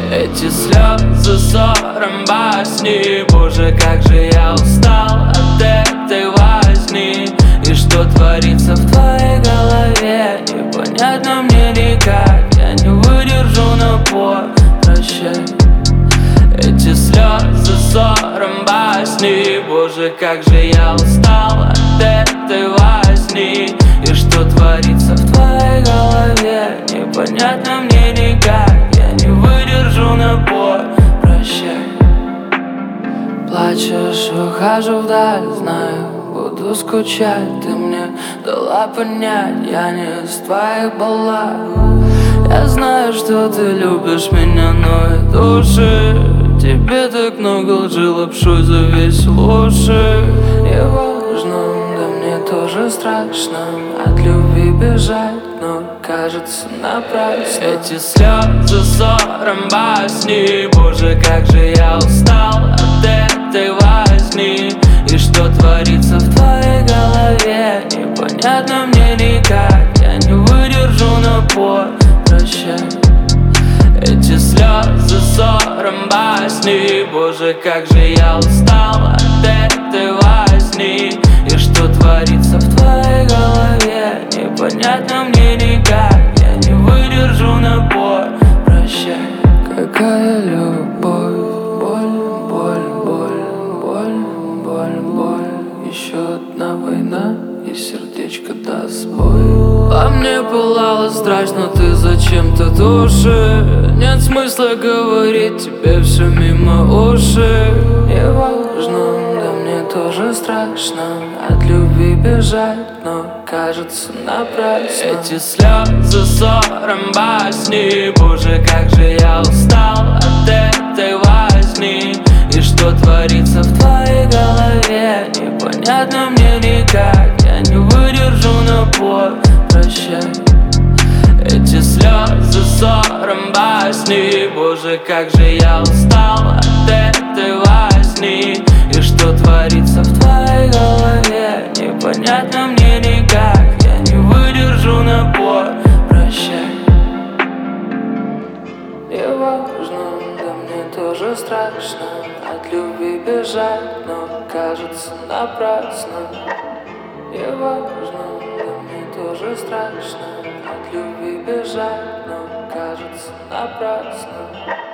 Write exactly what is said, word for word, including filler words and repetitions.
Эти слезы ссором басни. Боже, как же я устал от этой возни. И что творится в твоей голове, непонятно мне никак. Я не выдержу напор, прощай. Эти слезы ссором басни. Боже, как же я устал от этой возни. И что творится в твоей голове, непонятно мне никак. Я не выдержу напор, прощай. Плачешь, выхожу вдаль, знаю, буду скучать. Ты мне дала понять, я не из твоих баллад. Я знаю, что ты любишь меня, но и души. Тебе так много лжи, лапшой завесил уши. И важно, да мне тоже страшно от любви бежать, но кажется напрасно. Эти слезы ссором басни. Боже, как же я устал от этой возни. И что творится в твоей голове, непонятно мне никак. Я не выдержу напор, прощай. Эти слезы ссором басни. Боже, как же я устал от этой возни. И что творится в твоей голове, непонятно мне никак. Я не выдержу напор, прощай. Какая любовь, боль, боль, боль, боль, боль, боль. Еще одна война, и сердечко даст бой. Во мне пылала страсть, но ты зачем-то души. Нет смысла говорить тебе все мимо уши. Не важно, да мне тоже страшно от любви бежать, но кажется напрасно. Эти слезы ссором басни. Боже, как же я устал от этой возни. И что творится в твоей голове, непонятно мне никак. Я не выдержу напор, прощай. Эти слезы ссором басни. Боже, как же я устал от этой возни. И что творится в твоей голове, непонятно мне никак. Я не выдержу напор, прощай. И важно, да мне тоже страшно от любви бежать, но кажется напрасно. И важно, да мне тоже страшно от любви бежать, но кажется напрасно.